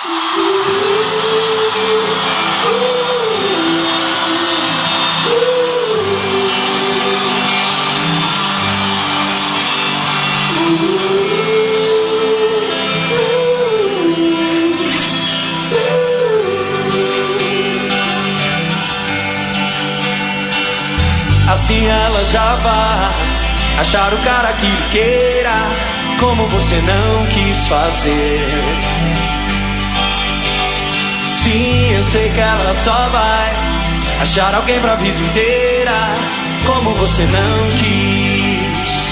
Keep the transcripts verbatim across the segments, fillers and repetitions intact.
Assim ela já vai achar o cara que lhe queira, como você não quis fazer. Sim, eu sei que ela só vai achar alguém pra vida inteira, como você não quis.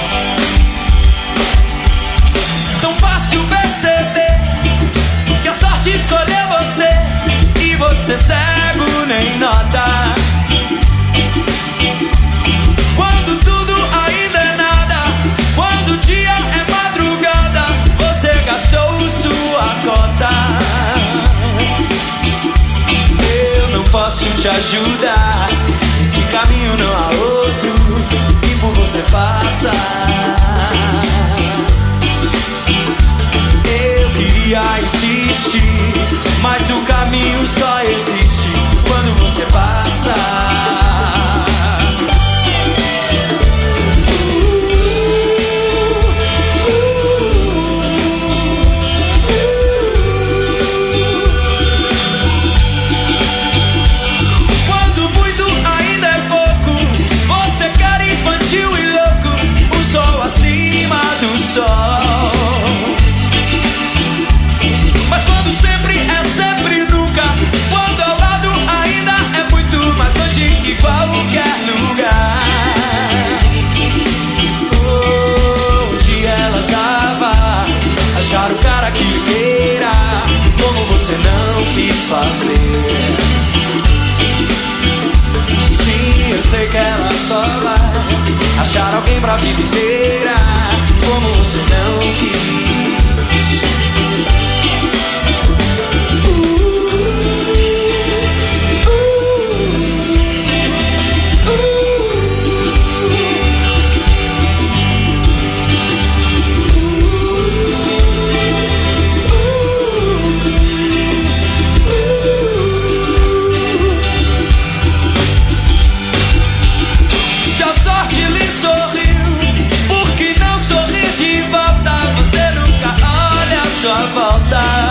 Tão fácil perceber que a sorte escolheu você, e você cego nem nota. Quando tudo ainda é nada, quando o dia é madrugada, você gastou sua cota. Eu não posso te ajudar, esse caminho não há outro que por você faça. Eu queria insistir, mas o caminho só existe quando você passa. Acima do sol. Mas quando sempre é sempre nunca, quando ao lado ainda é muito mais longe que qualquer lugar. Oh, um dia ela já vai achar o cara que lhe queira, como você não quis fazer. Sim, eu sei que ela só vai achar alguém pra vida inteira, como você não quis. Se a sorte lhe sorriu, por que não sorrir de volta? Você nunca olha a sua volta.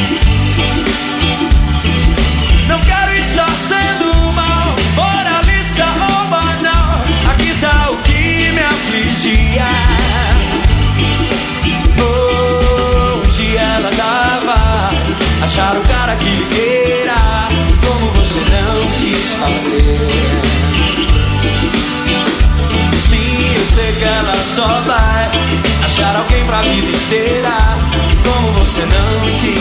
Não quero estar sendo mal, moralista ou banal, aqui está o que me afligia. Oh, um dia ela já vai achar o cara que lhe queira, como você não quis fazer. Sim, eu sei que ela só vai achar alguém pra vida inteira, como você não quis.